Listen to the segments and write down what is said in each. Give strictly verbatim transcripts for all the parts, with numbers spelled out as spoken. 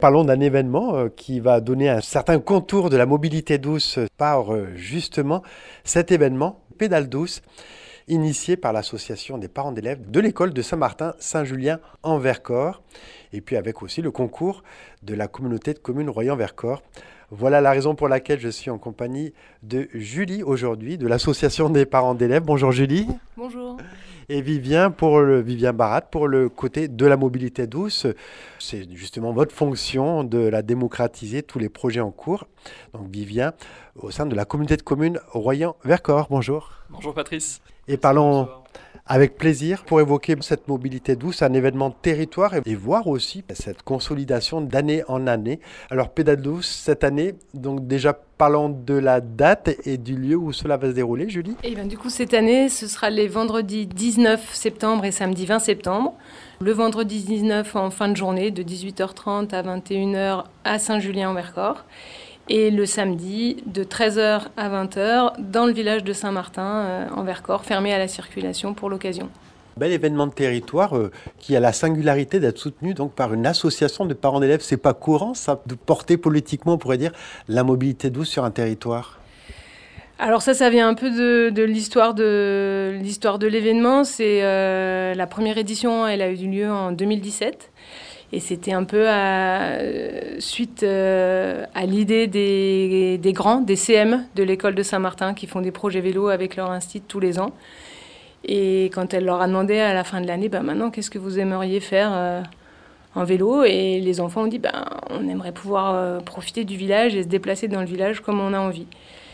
Parlons d'un événement euh, qui va donner un certain contour de la mobilité douce par euh, justement cet événement, Pédale douce, initié par l'association des parents d'élèves de l'école de Saint-Martin-Saint-Julien en Vercors, et puis avec aussi le concours de la communauté de communes Royan-Vercors. Voilà la raison pour laquelle je suis en compagnie de Julie aujourd'hui, de l'association des parents d'élèves. Bonjour Julie. Bonjour. Et Vivien, pour le, Vivien Barat, pour le côté de la mobilité douce. C'est justement votre fonction de la démocratiser, tous les projets en cours. Donc Vivien, au sein de la communauté de communes Royan-Vercors. Bonjour. Bonjour Patrice. Et parlons avec plaisir pour évoquer cette mobilité douce, un événement de territoire et voir aussi cette consolidation d'année en année. Alors Pédale douce cette année, donc déjà parlons de la date et du lieu où cela va se dérouler, Julie. Et bien, du coup, cette année, ce sera les vendredis dix-neuf septembre et samedi vingt septembre. Le vendredi dix-neuf en fin de journée, de dix-huit heures trente à vingt et une heures à Saint-Julien-en-Vercors. Et le samedi, de treize heures à vingt heures, dans le village de Saint-Martin, euh, en Vercors, fermé à la circulation pour l'occasion. Bel événement de territoire euh, qui a la singularité d'être soutenu donc, par une association de parents d'élèves. C'est pas courant, ça, de porter politiquement, on pourrait dire, la mobilité douce sur un territoire. Alors ça, ça vient un peu de, de l'histoire de, l'histoire de l'événement. C'est euh, la première édition, elle a eu lieu en deux mille dix-sept. Et c'était un peu à, euh, suite euh, à l'idée des, des grands, des C M de l'école de Saint-Martin qui font des projets vélo avec leur institut tous les ans. Et quand elle leur a demandé à la fin de l'année, bah, maintenant, qu'est-ce que vous aimeriez faire euh, en vélo? Et les enfants ont dit, bah, on aimerait pouvoir euh, profiter du village et se déplacer dans le village comme on a envie.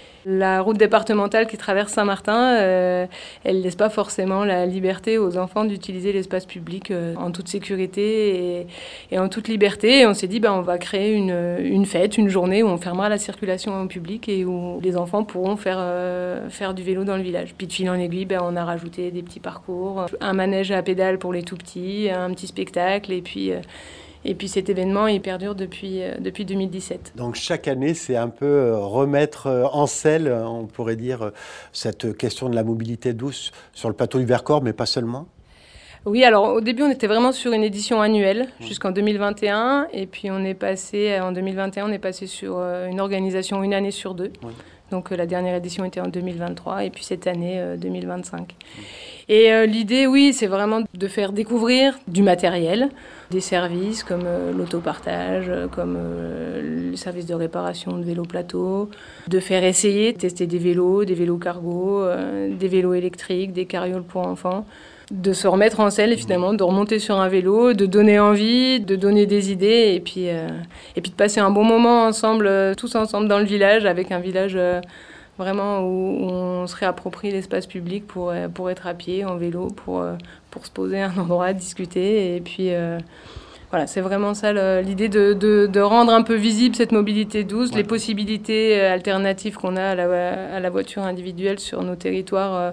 La route départementale qui traverse Saint-Martin, euh, elle ne laisse pas forcément la liberté aux enfants d'utiliser l'espace public euh, en toute sécurité et, et en toute liberté. Et on s'est dit, ben, on va créer une, une fête, une journée où on fermera la circulation au public et où les enfants pourront faire, euh, faire du vélo dans le village. Puis de fil en aiguille, ben, on a rajouté des petits parcours, un manège à pédales pour les tout-petits, un petit spectacle et puis... Euh, Et puis cet événement, il perdure depuis, euh, depuis deux mille dix-sept. Donc chaque année, c'est un peu euh, remettre euh, en selle, euh, on pourrait dire, euh, cette question de la mobilité douce sur le plateau du Vercors, mais pas seulement. Oui, alors au début, on était vraiment sur une édition annuelle jusqu'en deux mille vingt et un. Et puis on est passé, en deux mille vingt et un, on est passé sur euh, une organisation une année sur deux. Oui. Donc euh, la dernière édition était en deux mille vingt-trois et puis cette année, euh, deux mille vingt-cinq. Oui. Et euh, l'idée, oui, c'est vraiment de faire découvrir du matériel, des services comme euh, l'autopartage, comme euh, le service de réparation de vélos plateau, de faire essayer, tester des vélos, des vélos cargo, euh, des vélos électriques, des carrioles pour enfants, de se remettre en selle et finalement de remonter sur un vélo, de donner envie, de donner des idées et puis, euh, et puis de passer un bon moment ensemble, euh, tous ensemble dans le village, avec un village... Euh, Vraiment où on se réapproprie l'espace public pour, pour être à pied, en vélo, pour, pour se poser à un endroit, discuter. Et puis euh, voilà, c'est vraiment ça l'idée de, de, de rendre un peu visible cette mobilité douce, ouais. Les possibilités alternatives qu'on a à la, à la voiture individuelle sur nos territoires euh,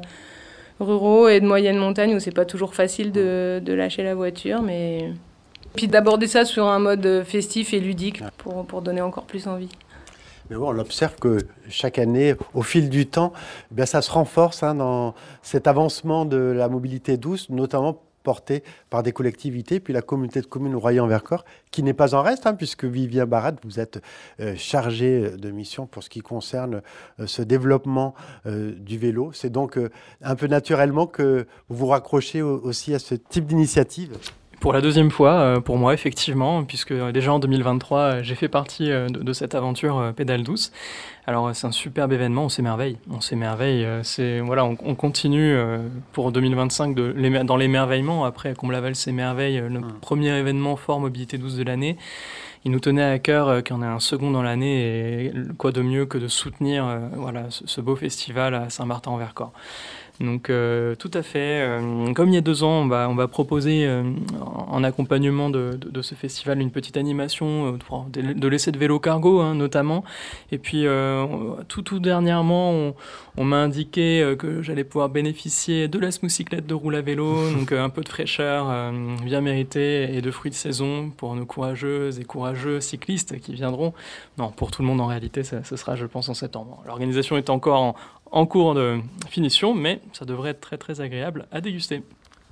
ruraux et de moyenne montagne où c'est pas toujours facile de, de lâcher la voiture. Mais... Puis d'aborder ça sur un mode festif et ludique pour, pour donner encore plus envie. Mais bon, on observe que chaque année, au fil du temps, eh bien, ça se renforce hein, dans cet avancement de la mobilité douce, notamment porté par des collectivités, puis la communauté de communes Royan-Vercors, qui n'est pas en reste, hein, puisque Vivien Barat, vous êtes euh, chargé de mission pour ce qui concerne euh, ce développement euh, du vélo. C'est donc euh, un peu naturellement que vous vous raccrochez au, aussi à ce type d'initiative. Pour la deuxième fois, euh, pour moi, effectivement, puisque déjà en deux mille vingt-trois, euh, j'ai fait partie euh, de, de cette aventure euh, Pédale douce. Alors, euh, c'est un superbe événement, on s'émerveille. On s'émerveille, euh, c'est, voilà, on, on continue euh, pour deux mille vingt-cinq de l'émer- dans l'émerveillement. Après, Comble-Laval s'émerveille, euh, le mmh. premier événement fort mobilité douce de l'année. Il nous tenait à cœur euh, qu'il y en ait un second dans l'année et quoi de mieux que de soutenir euh, voilà, ce, ce beau festival à Saint-Martin-en-Vercors. Donc euh, tout à fait. Euh, comme il y a deux ans, on va, on va proposer euh, en accompagnement de, de, de ce festival une petite animation euh, de, de l'essai de vélo cargo hein, notamment. Et puis euh, tout, tout dernièrement, on, on m'a indiqué euh, que j'allais pouvoir bénéficier de la smoussyclette de roule à vélo, donc euh, un peu de fraîcheur euh, bien méritée et de fruits de saison pour nos courageuses et courageux cyclistes qui viendront. Non, pour tout le monde en réalité, ça, ce sera je pense en septembre. L'organisation est encore en en cours de finition, mais ça devrait être très très agréable à déguster.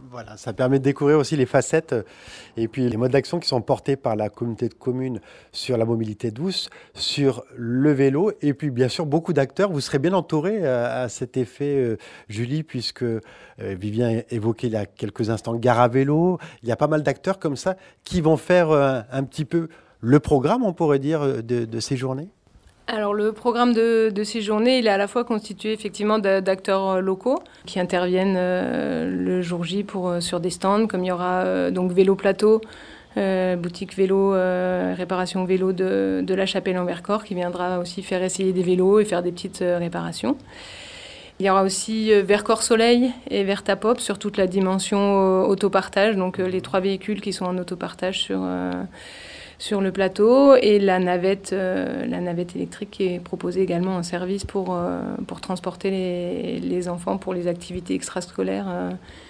Voilà, ça permet de découvrir aussi les facettes et puis les modes d'action qui sont portés par la communauté de communes sur la mobilité douce, sur le vélo et puis bien sûr beaucoup d'acteurs. Vous serez bien entouré à, à cet effet, euh, Julie, puisque euh, Vivien évoquait il y a quelques instants Gare à vélo. Il y a pas mal d'acteurs comme ça qui vont faire euh, un petit peu le programme, on pourrait dire, de, de ces journées. Alors le programme de, de ces journées, il est à la fois constitué effectivement d'acteurs locaux qui interviennent euh, le jour J pour, euh, sur des stands, comme il y aura euh, donc Vélo Plateau, euh, boutique vélo, euh, réparation vélo de, de la Chapelle en Vercors, qui viendra aussi faire essayer des vélos et faire des petites euh, réparations. Il y aura aussi euh, Vercors Soleil et Vertapop sur toute la dimension euh, autopartage, donc euh, les trois véhicules qui sont en autopartage sur... Euh, sur le plateau et la navette, euh, la navette électrique qui est proposée également en service pour, euh, pour transporter les, les enfants pour les activités extrascolaires euh,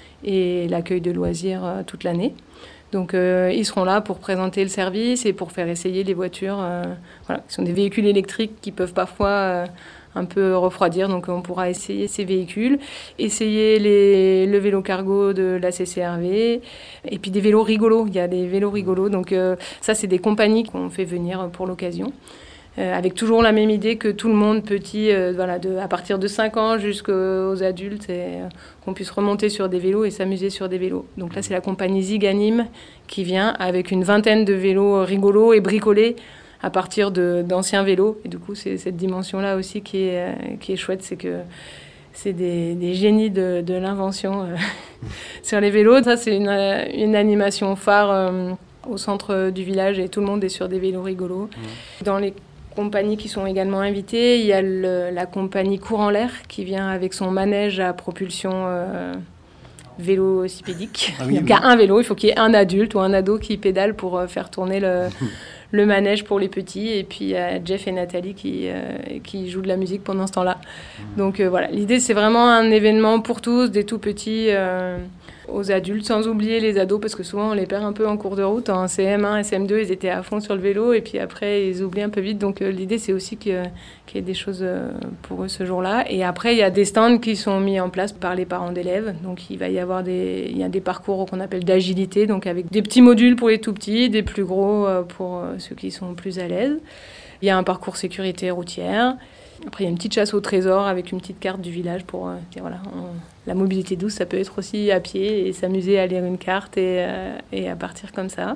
et l'accueil de loisirs euh, toute l'année. Donc euh, ils seront là pour présenter le service et pour faire essayer les voitures. Euh, voilà, qui sont des véhicules électriques qui peuvent parfois euh, un peu refroidir, donc on pourra essayer ces véhicules, essayer les, le vélo cargo de la C C R V, et puis des vélos rigolos, il y a des vélos rigolos, donc euh, ça c'est des compagnies qu'on fait venir pour l'occasion, euh, avec toujours la même idée que tout le monde, petit, euh, voilà, de, à partir de cinq ans jusqu'aux adultes, et, euh, qu'on puisse remonter sur des vélos et s'amuser sur des vélos. Donc là c'est la compagnie Ziganim qui vient avec une vingtaine de vélos rigolos et bricolés, à partir de, d'anciens vélos. Et du coup, c'est cette dimension-là aussi qui est, euh, qui est chouette, c'est que c'est des, des génies de, de l'invention euh, sur les vélos. Ça, c'est une, une animation phare euh, au centre du village et tout le monde est sur des vélos rigolos. Mmh. Dans les compagnies qui sont également invitées, il y a le, la compagnie Courant l'air qui vient avec son manège à propulsion euh, vélocipédique. Ah oui, il n'y a oui. qu'à un vélo, il faut qu'il y ait un adulte ou un ado qui pédale pour euh, faire tourner le... le manège pour les petits, et puis il y a Jeff et Nathalie qui, euh, qui jouent de la musique pendant ce temps-là. Mmh. Donc euh, voilà, l'idée c'est vraiment un événement pour tous, des tout petits euh, aux adultes, sans oublier les ados, parce que souvent on les perd un peu en cours de route. En C M un, S M deux, ils étaient à fond sur le vélo, et puis après ils oublient un peu vite. Donc euh, l'idée c'est aussi qu'il y ait des choses euh, pour eux ce jour-là. Et après il y a des stands qui sont mis en place par les parents d'élèves. Donc il va y avoir des, il y a des parcours qu'on appelle d'agilité, donc avec des petits modules pour les tout petits, des plus gros euh, pour euh, ceux qui sont plus à l'aise. Il y a un parcours sécurité routière. Après, il y a une petite chasse au trésor avec une petite carte du village pour euh, dire, voilà, on, la mobilité douce, ça peut être aussi à pied et s'amuser à lire une carte et, euh, et à partir comme ça.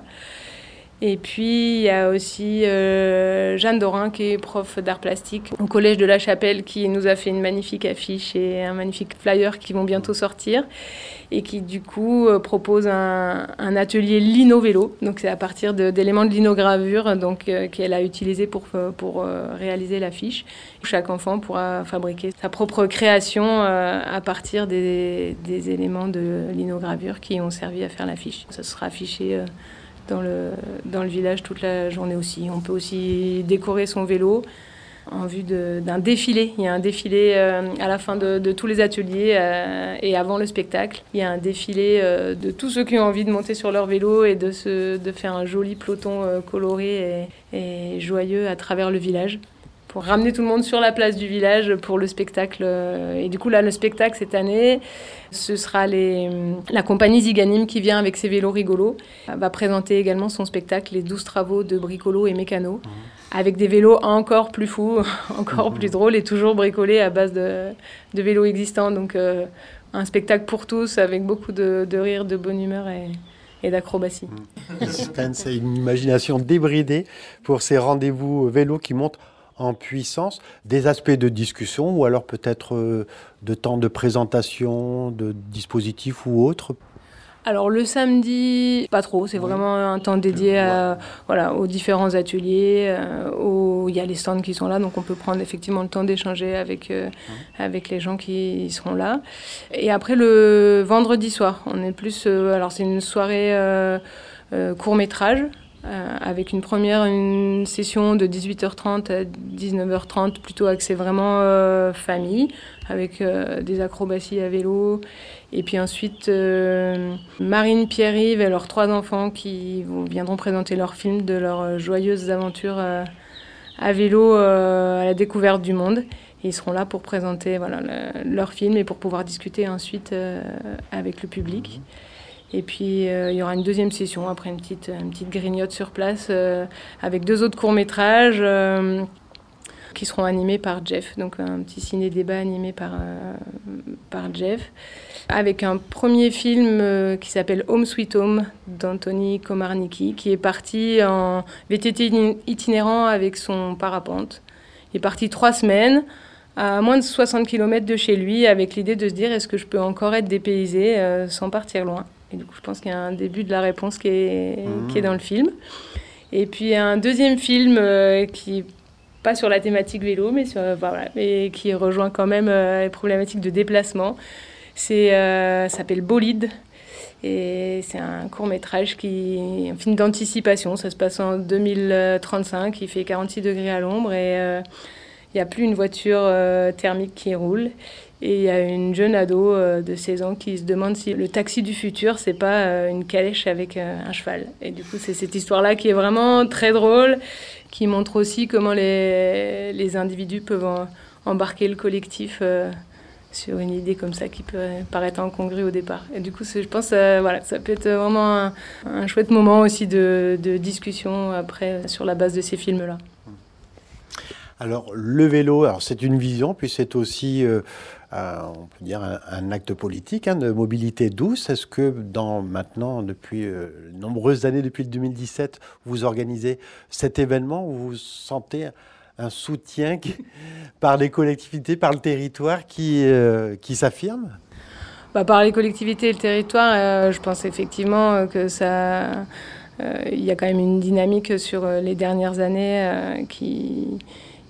Et puis, il y a aussi euh, Jeanne Dorin, qui est prof d'art plastique au Collège de la Chapelle, qui nous a fait une magnifique affiche et un magnifique flyer qui vont bientôt sortir et qui, du coup, euh, propose un, un atelier lino-vélo. Donc, c'est à partir de, d'éléments de linogravure donc, euh, qu'elle a utilisé pour, pour euh, réaliser l'affiche. Chaque enfant pourra fabriquer sa propre création euh, à partir des, des éléments de linogravure qui ont servi à faire l'affiche. Ça sera affiché... Euh, Dans le, dans le village toute la journée aussi. On peut aussi décorer son vélo en vue de, d'un défilé. Il y a un défilé euh, à la fin de, de tous les ateliers euh, et avant le spectacle. Il y a un défilé euh, de tous ceux qui ont envie de monter sur leur vélo et de, se, de faire un joli peloton euh, coloré et, et joyeux à travers le village, pour ramener tout le monde sur la place du village pour le spectacle. Et du coup, là, le spectacle, cette année, ce sera les, la compagnie Ziganim qui vient avec ses vélos rigolos. Elle va présenter également son spectacle, les douze travaux de bricolos et mécanos, mmh. avec des vélos encore plus fous, encore mmh. plus drôles et toujours bricolés à base de, de vélos existants. Donc, euh, un spectacle pour tous avec beaucoup de, de rire, de bonne humeur et... et d'acrobatie. C'est une imagination débridée pour ces rendez-vous vélos qui montent en puissance, des aspects de discussion ou alors peut-être euh, de temps de présentation, de dispositifs ou autres. Alors le samedi, pas trop, c'est oui. vraiment un temps dédié à, ouais. voilà, aux différents ateliers, euh, où il y a les stands qui sont là, donc on peut prendre effectivement le temps d'échanger avec, euh, mmh. avec les gens qui seront là. Et après le vendredi soir, on est plus, euh, alors c'est une soirée euh, euh, court-métrage, Euh, avec une première une session de dix-huit heures trente à dix-neuf heures trente, plutôt axée vraiment euh, famille, avec euh, des acrobaties à vélo. Et puis ensuite, euh, Marine, Pierre-Yves et leurs trois enfants qui vont, viendront présenter leur film de leurs joyeuses aventures euh, à vélo euh, à la découverte du monde. Et ils seront là pour présenter voilà, le, leur film et pour pouvoir discuter ensuite euh, avec le public. Et puis euh, il y aura une deuxième session, après une petite, une petite grignote sur place euh, avec deux autres courts-métrages euh, qui seront animés par Jeff, donc un petit ciné-débat animé par, euh, par Jeff, avec un premier film euh, qui s'appelle Home Sweet Home d'Anthony Komarnicki, qui est parti en V T T itinérant avec son parapente. Il est parti trois semaines à moins de soixante kilomètres de chez lui, avec l'idée de se dire est-ce que je peux encore être dépaysé euh, sans partir loin. Et du coup, je pense qu'il y a un début de la réponse qui est, mmh. qui est dans le film. Et puis un deuxième film euh, qui pas sur la thématique vélo, mais sur, euh, voilà, mais qui rejoint quand même euh, les problématiques de déplacement. C'est euh, ça s'appelle Bolide. Et c'est un court-métrage qui, un film d'anticipation. Ça se passe en deux mille trente-cinq. Il fait quarante-six degrés à l'ombre et euh, il n'y a plus une voiture euh, thermique qui roule. Et il y a une jeune ado euh, de seize ans qui se demande si le taxi du futur, c'est pas euh, une calèche avec euh, un cheval. Et du coup, c'est cette histoire-là qui est vraiment très drôle, qui montre aussi comment les, les individus peuvent en, embarquer le collectif euh, sur une idée comme ça qui peut paraître incongrue au départ. Et du coup, je pense que euh, voilà, ça peut être vraiment un, un chouette moment aussi de, de discussion après sur la base de ces films-là. Alors, le vélo, alors c'est une vision, puis c'est aussi, euh, un, on peut dire, un, un acte politique hein, de mobilité douce. Est-ce que dans, maintenant, depuis euh, nombreuses années, depuis deux mille dix-sept, vous organisez cet événement où vous sentez un soutien qui, par les collectivités, par le territoire qui, euh, qui s'affirme ? Bah, par les collectivités et le territoire, euh, je pense effectivement que ça... Euh, il y a quand même une dynamique sur les dernières années euh, qui...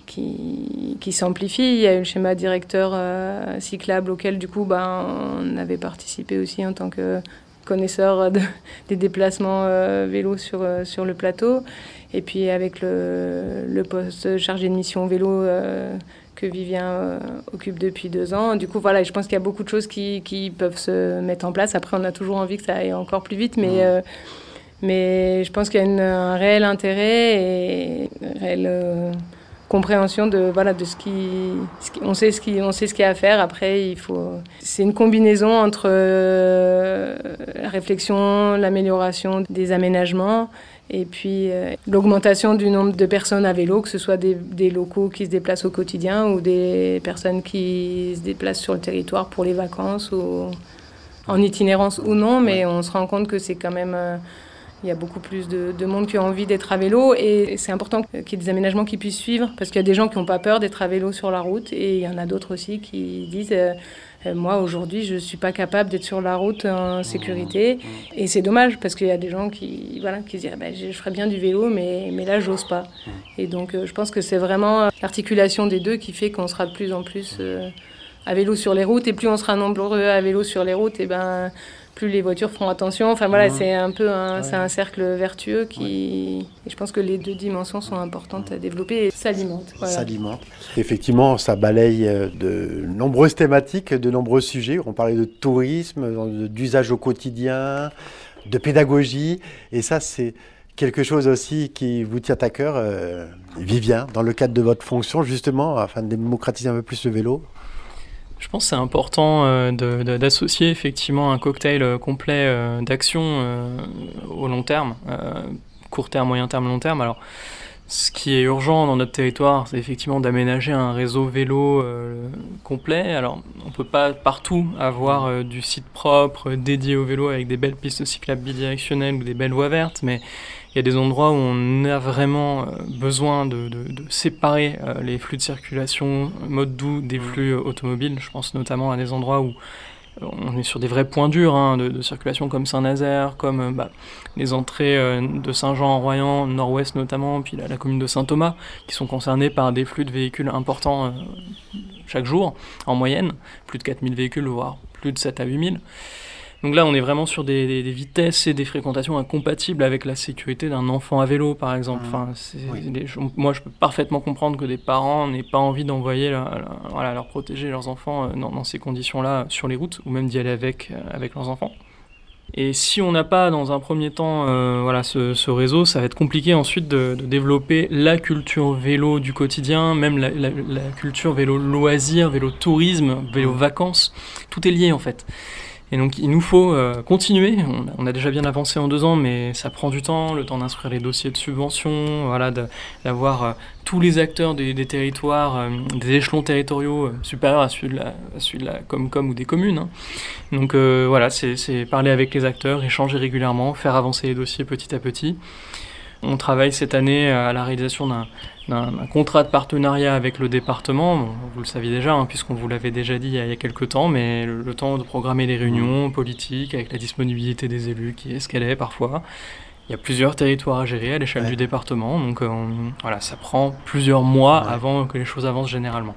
qui, qui s'amplifie. Il y a eu le schéma directeur euh, cyclable auquel, du coup, ben, on avait participé aussi en tant que connaisseur de, des déplacements euh, vélo sur, euh, sur le plateau. Et puis avec le, le poste chargé de mission vélo euh, que Vivien euh, occupe depuis deux ans. Du coup, voilà, je pense qu'il y a beaucoup de choses qui, qui peuvent se mettre en place. Après, on a toujours envie que ça aille encore plus vite, mais... Euh, mais je pense qu'il y a une, un réel intérêt et une réelle... Euh, compréhension de voilà de ce qui, ce qui on sait ce qui on sait ce qu'il y a à faire. Après il faut c'est une combinaison entre euh, la réflexion, l'amélioration des aménagements et puis euh, l'augmentation du nombre de personnes à vélo, que ce soit des, des locaux qui se déplacent au quotidien ou des personnes qui se déplacent sur le territoire pour les vacances ou en itinérance ou non, mais on se rend compte que c'est quand même euh, il y a beaucoup plus de, de monde qui a envie d'être à vélo et c'est important qu'il y ait des aménagements qui puissent suivre parce qu'il y a des gens qui n'ont pas peur d'être à vélo sur la route et il y en a d'autres aussi qui disent euh, euh, moi aujourd'hui je ne suis pas capable d'être sur la route en sécurité et c'est dommage parce qu'il y a des gens qui, voilà, qui se disent bah, je ferais bien du vélo mais, mais là j'ose pas. Et donc euh, je pense que c'est vraiment l'articulation des deux qui fait qu'on sera de plus en plus euh, à vélo sur les routes et plus on sera nombreux à vélo sur les routes et ben plus les voitures feront attention. Enfin voilà, mmh. c'est un peu un, ouais. c'est un cercle vertueux qui... Ouais. Et je pense que les deux dimensions sont importantes à développer et s'alimentent. Voilà. S'alimentent. Effectivement, ça balaye de nombreuses thématiques, de nombreux sujets. On parlait de tourisme, d'usage au quotidien, de pédagogie. Et ça, c'est quelque chose aussi qui vous tient à cœur, euh, Vivien, dans le cadre de votre fonction, justement, afin de démocratiser un peu plus le vélo. Je pense que c'est important euh, de, de, d'associer effectivement un cocktail euh, complet euh, d'actions euh, au long terme, euh, court terme, moyen terme, long terme. Alors, ce qui est urgent dans notre territoire, c'est effectivement d'aménager un réseau vélo euh, complet. Alors, on ne peut pas partout avoir euh, du site propre, dédié au vélo, avec des belles pistes cyclables bidirectionnelles ou des belles voies vertes, mais il y a des endroits où on a vraiment besoin de, de, de séparer euh, les flux de circulation mode doux des flux euh, automobiles. Je pense notamment à des endroits où on est sur des vrais points durs hein, de, de circulation comme Saint-Nazaire, comme euh, bah, les entrées euh, de Saint-Jean-en-Royan, nord-ouest notamment, puis la, la commune de Saint-Thomas, qui sont concernées par des flux de véhicules importants euh, chaque jour, en moyenne, plus de quatre mille véhicules, voire plus de sept à huit mille. Donc là, on est vraiment sur des, des, des vitesses et des fréquentations incompatibles avec la sécurité d'un enfant à vélo, par exemple. Mmh. Enfin, c'est, oui. des, moi, je peux parfaitement comprendre que des parents n'aient pas envie d'envoyer leur, leur, voilà, leur protéger leurs enfants dans, dans ces conditions-là sur les routes, ou même d'y aller avec, avec leurs enfants. Et si on n'a pas, dans un premier temps, euh, voilà, ce, ce réseau, ça va être compliqué ensuite de, de développer la culture vélo du quotidien, même la, la, la culture vélo loisir, vélo tourisme, vélo vacances. Tout est lié en fait. Et donc il nous faut euh, continuer. On, on a déjà bien avancé en deux ans, mais ça prend du temps, le temps d'instruire les dossiers de subvention, voilà, de, d'avoir euh, tous les acteurs des, des territoires, euh, des échelons territoriaux euh, supérieurs à celui de la, à celui de la Comcom ou des communes. Hein. Donc euh, voilà, c'est, c'est parler avec les acteurs, échanger régulièrement, faire avancer les dossiers petit à petit. On travaille cette année à la réalisation d'un, d'un, d'un contrat de partenariat avec le département. Bon, vous le saviez déjà, hein, puisqu'on vous l'avait déjà dit il y a, il y a quelques temps, mais le, le temps de programmer les réunions politiques avec la disponibilité des élus qui est ce qu'elle est parfois. Il y a plusieurs territoires à gérer à l'échelle ouais. du département, donc euh, on, voilà, ça prend plusieurs mois ouais. avant que les choses avancent généralement.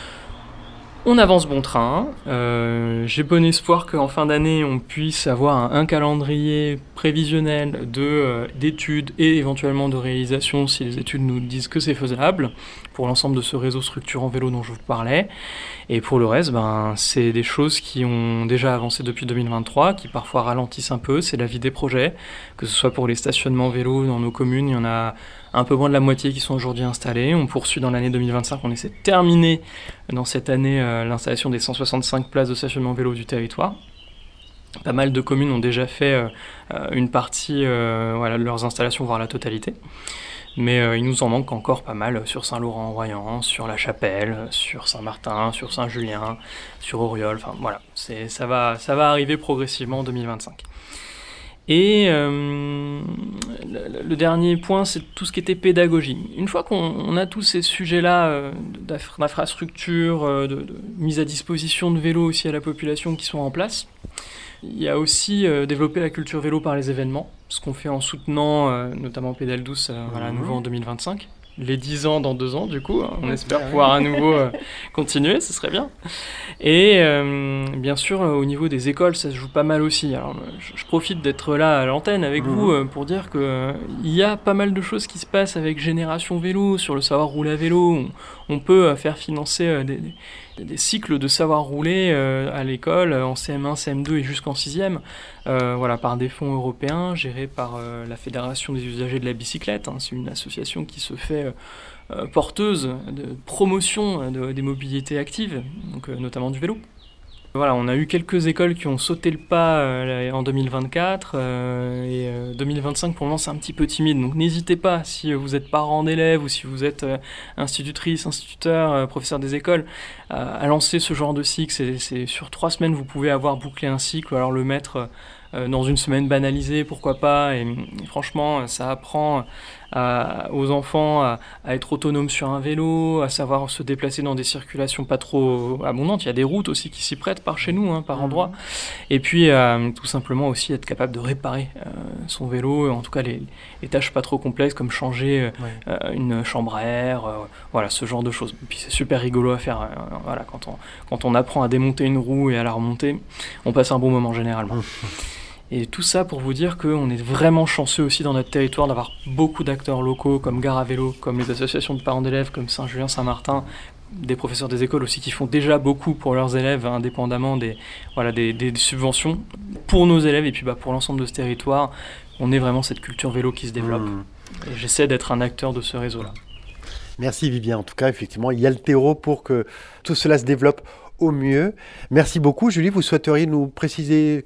On avance bon train. Euh, j'ai bon espoir qu'en fin d'année, on puisse avoir un, un calendrier prévisionnel de, euh, d'études et éventuellement de réalisation si les études nous disent que c'est faisable pour l'ensemble de ce réseau structurant vélo dont je vous parlais. Et pour le reste, ben, c'est des choses qui ont déjà avancé depuis deux mille vingt-trois, qui parfois ralentissent un peu. C'est la vie des projets, que ce soit pour les stationnements vélo dans nos communes, il y en a un peu moins de la moitié qui sont aujourd'hui installés. On poursuit dans l'année deux mille vingt-cinq, on essaie de terminer dans cette année euh, l'installation des cent soixante-cinq places de stationnement vélo du territoire. Pas mal de communes ont déjà fait euh, une partie euh, voilà, de leurs installations, voire la totalité. Mais euh, il nous en manque encore pas mal sur Saint-Laurent-en-Royan, sur La Chapelle, sur Saint-Martin, sur Saint-Julien, sur Auriol. Enfin voilà, c'est, ça, va, ça va arriver progressivement en deux mille vingt-cinq. Et euh, le, le dernier point, c'est tout ce qui était pédagogie. Une fois qu'on on a tous ces sujets-là euh, d'infrastructure, euh, de, de mise à disposition de vélos aussi à la population qui sont en place, il y a aussi euh, développer la culture vélo par les événements, ce qu'on fait en soutenant euh, notamment Pédale douce euh, voilà, à nouveau en deux mille vingt-cinq. Les dix ans dans deux ans, du coup, on espère pouvoir à nouveau euh, continuer, ce serait bien. Et euh, bien sûr, euh, au niveau des écoles, ça se joue pas mal aussi. Alors, je, je profite d'être là à l'antenne avec mmh. vous euh, pour dire qu'il euh, y a pas mal de choses qui se passent avec Génération Vélo, sur le savoir rouler à vélo. On, on peut euh, faire financer euh, des, des, des cycles de savoir rouler euh, à l'école, en C M un, C M deux et jusqu'en sixième, euh, voilà, par des fonds européens, gérés par euh, la Fédération des usagers de la bicyclette. Hein. C'est une association qui se fait Euh, porteuse de promotion de, des mobilités actives, donc, euh, notamment du vélo. Voilà, on a eu quelques écoles qui ont sauté le pas euh, en deux mille vingt-quatre euh, et euh, deux mille vingt-cinq pour le moment c'est un petit peu timide, donc n'hésitez pas si vous êtes parent d'élèves ou si vous êtes euh, institutrice, instituteur, euh, professeur des écoles, euh, à lancer ce genre de cycle. C'est, c'est sur trois semaines vous pouvez avoir bouclé un cycle, ou alors le mettre euh, dans une semaine banalisée, pourquoi pas, et, et franchement ça apprend À, aux enfants à, à être autonomes sur un vélo, à savoir se déplacer dans des circulations pas trop abondantes. Il y a des routes aussi qui s'y prêtent par chez nous, hein, par mmh. endroits. Et puis euh, tout simplement aussi être capable de réparer euh, son vélo, en tout cas les, les tâches pas trop complexes comme changer euh, ouais. euh, une chambre à air, euh, voilà, ce genre de choses. Et puis c'est super rigolo à faire. Euh, voilà, quand on, quand on apprend à démonter une roue et à la remonter, on passe un bon moment généralement. Mmh. Et tout ça pour vous dire qu'on est vraiment chanceux aussi dans notre territoire d'avoir beaucoup d'acteurs locaux comme Gare à Vélo, comme les associations de parents d'élèves comme Saint-Julien, Saint-Martin, des professeurs des écoles aussi qui font déjà beaucoup pour leurs élèves indépendamment des, voilà, des, des subventions pour nos élèves et puis bah, pour l'ensemble de ce territoire. On est vraiment cette culture vélo qui se développe. Mmh. Et j'essaie d'être un acteur de ce réseau-là. Merci Vivien. En tout cas, effectivement, il y a le terreau pour que tout cela se développe au mieux. Merci beaucoup. Julie, vous souhaiteriez nous préciser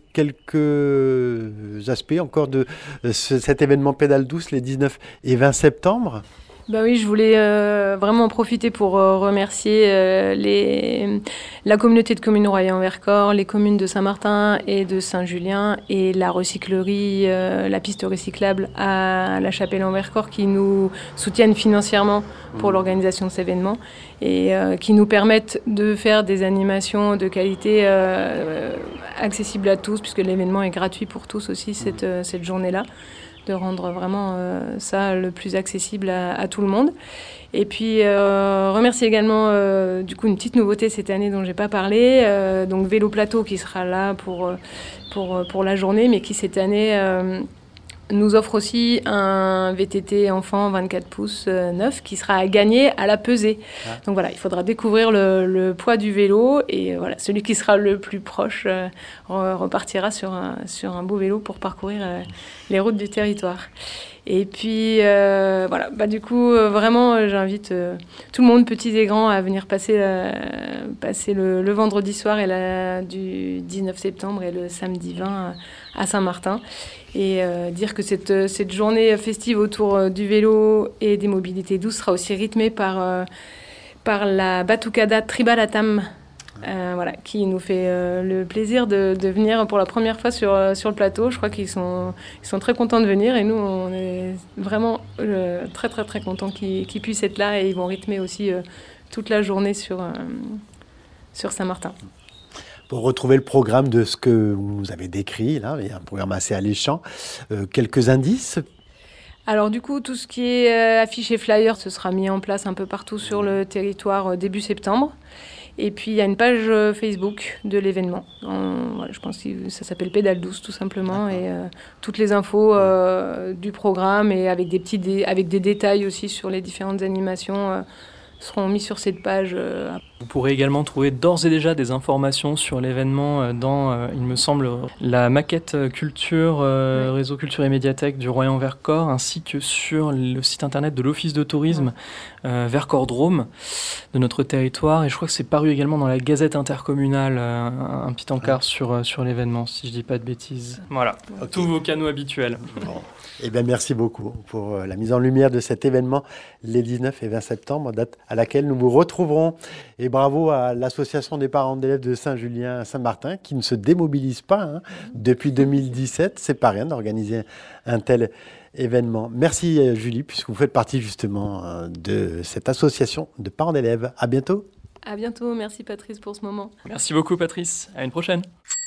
quelques aspects encore de ce, cet événement Pédale douce les dix-neuf et vingt septembre ? Bah oui, je voulais euh, vraiment en profiter pour euh, remercier euh, les, la communauté de communes Royan-Vercors, les communes de Saint-Martin et de Saint-Julien et la recyclerie, euh, la piste recyclable à La Chapelle-en-Vercors qui nous soutiennent financièrement pour mmh. l'organisation de cet événement et euh, qui nous permettent de faire des animations de qualité euh, accessibles à tous puisque l'événement est gratuit pour tous aussi cette, euh, cette journée-là. De rendre vraiment euh, ça le plus accessible à, à tout le monde. Et puis euh, remercier également euh, du coup une petite nouveauté cette année dont j'ai pas parlé, euh, donc Vélo Plateau qui sera là pour, pour, pour la journée, mais qui cette année euh, nous offre aussi un V T T enfant vingt-quatre pouces euh, neuf qui sera à gagner à la pesée. Ah. Donc voilà, il faudra découvrir le, le poids du vélo et euh, voilà, celui qui sera le plus proche euh, repartira sur un, sur un beau vélo pour parcourir euh, les routes du territoire. Et puis euh, voilà, bah, du coup euh, vraiment euh, j'invite euh, tout le monde, petits et grands, à venir passer, euh, passer le, le vendredi soir et la, du dix-neuf septembre et le samedi vingt à Saint-Martin. Et euh, dire que cette, cette journée festive autour du vélo et des mobilités douces sera aussi rythmée par, euh, par la Batucada Tribalatam, euh, voilà, qui nous fait euh, le plaisir de, de venir pour la première fois sur, sur le plateau. Je crois qu'ils sont, ils sont très contents de venir et nous, on est vraiment euh, très très très contents qu'ils, qu'ils puissent être là et ils vont rythmer aussi euh, toute la journée sur, euh, sur Saint-Martin. Pour retrouver le programme de ce que vous nous avez décrit, là, il y a un programme assez alléchant. Euh, quelques indices ? Alors du coup, tout ce qui est euh, affiche et flyer, ce sera mis en place un peu partout sur le territoire euh, début septembre. Et puis il y a une page euh, Facebook de l'événement. En, voilà, je pense que ça s'appelle Pédale douce tout simplement. D'accord. Et euh, toutes les infos euh, du programme et avec des, petits dé- avec des détails aussi sur les différentes animations euh, seront mis sur cette page. Euh. Vous pourrez également trouver d'ores et déjà des informations sur l'événement dans, euh, il me semble, la maquette culture, euh, oui. réseau culture et médiathèque du Royan-Vercors, ainsi que sur le site internet de l'Office de tourisme oui. euh, Vercors-Drôme de notre territoire. Et je crois que c'est paru également dans la Gazette intercommunale, euh, un, un petit encart oui. sur, sur l'événement, si je ne dis pas de bêtises. Voilà, okay. Tous vos canaux habituels. Bon. Eh bien, merci beaucoup pour la mise en lumière de cet événement les dix-neuf et vingt septembre, date à laquelle nous vous retrouverons. Et bravo à l'association des parents d'élèves de Saint-Julien-Saint-Martin qui ne se démobilise pas hein. Depuis deux mille dix-sept. C'est pas rien d'organiser un tel événement. Merci Julie, puisque vous faites partie justement de cette association de parents d'élèves. À bientôt. À bientôt. Merci Patrice pour ce moment. Merci beaucoup Patrice. À une prochaine.